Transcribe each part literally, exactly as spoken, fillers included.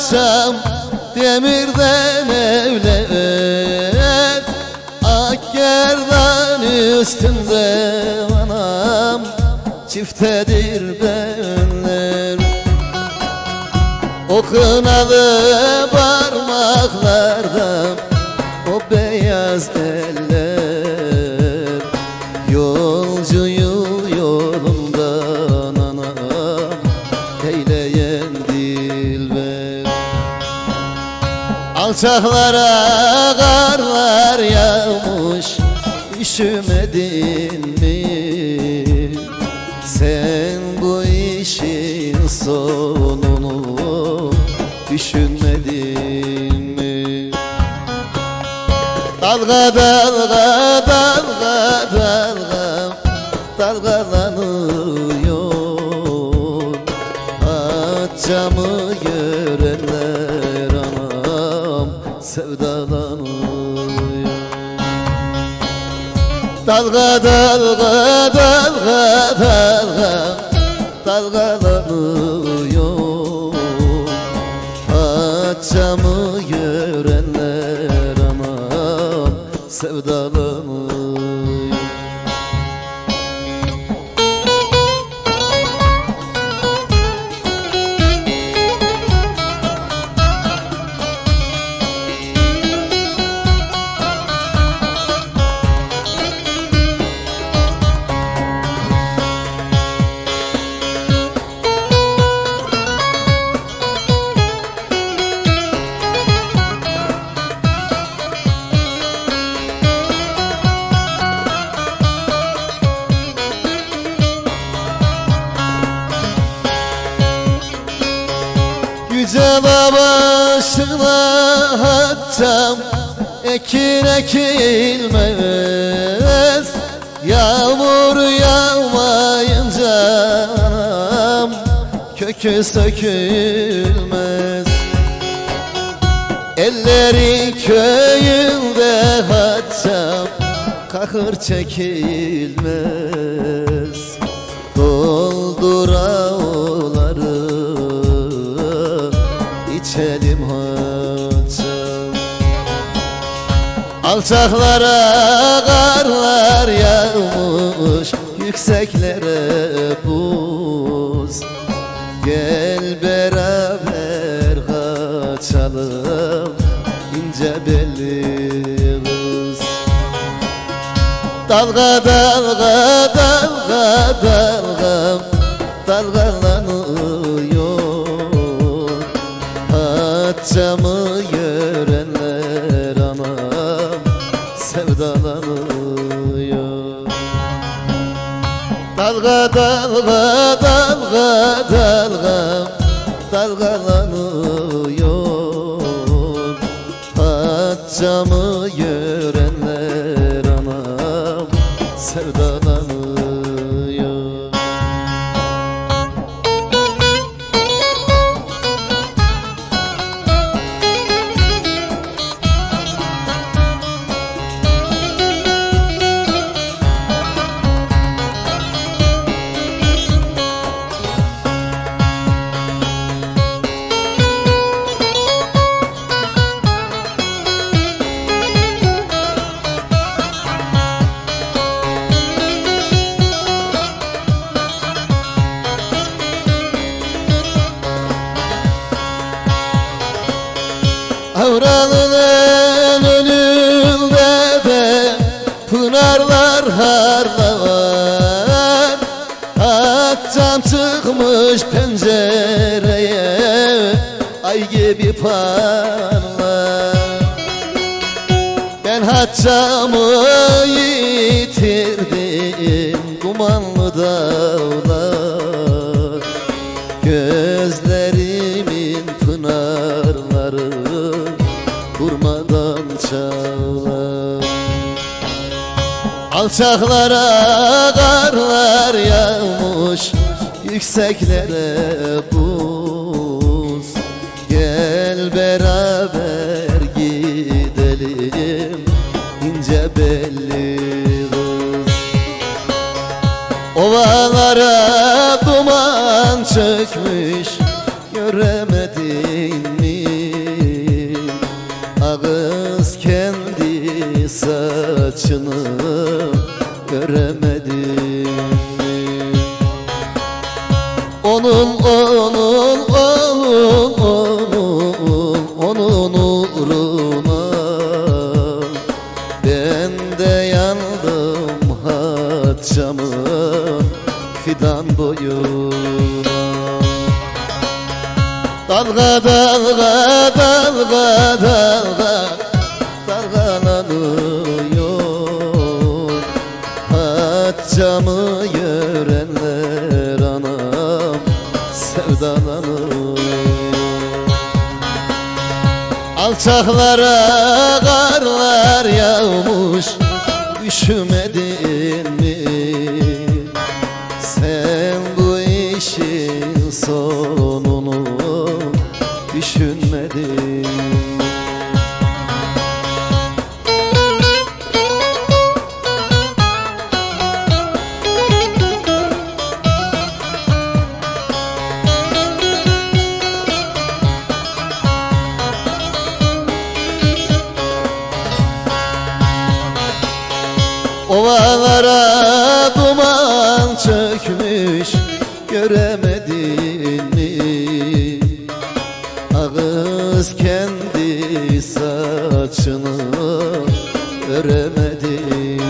haçam demirden evler, ak gerdan üstünde anam çiftedir benler. O kınalı parmaklarda o beyaz eller, yolcuyu yolundan anam eyleyen dilber. Alçaklara karlar yağmış, üşümedin mi? Sen bu işin sonunu düşünmedin mi? Dalga dalga dalga dalga dalgalanıyor, haçamı görenler anam sevdalanıyor. Dalga dalga dalga dalga dalgalanıyor, haçamı görenler anam sevdalanıyor. Yüce başına haçam ekin ekilmez, yağmur yağmayınca anam kökü sökülmez. Elleri köyünde haçam kahır çekilmez, doldur ağları içelim haçam. Alçaklara karlar yağmış, yükseklere buz. Gel beraber kaçalım ince belli kız. Dalga dalga dalga dalga dalgalanıyor, haçamı görenler anam sevdalanıyor. Dalga dalga dalga dalga dalgalanıyor, haçamı görenler anam sevdalanıyor. Avralı'nın önünde de pınarlar harlar, haçam çıkmış pencereye ay gibi parlar. Ben haçamı yitirdim dumanlı dağlar, gözlerimin pınarları durmadan çağlar. Alçaklara karlar yağmış, yükseklere buz. Gel beraber gidelim ince belli kız. Ovalara duman çökmüş, göremedin mi? saçını göremedim. Onun, onun, onun, onun, onun uğruna ben de yandım Hatçam'ın fidan boyuna. Dalga dalga dalga dalga dalgalanıyor Hatçam'ı görenler anam sevdalanıyor. Alçaklara karlar yağmış üşümedin mi? Sen bu işin sonunu düşünmedin. Ovalara duman çökmüş göremedin mi? Ağız kendi saçını öremedin.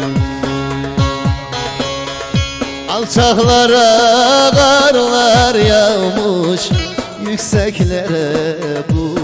Alçaklara karlar yağmış yükseklere bu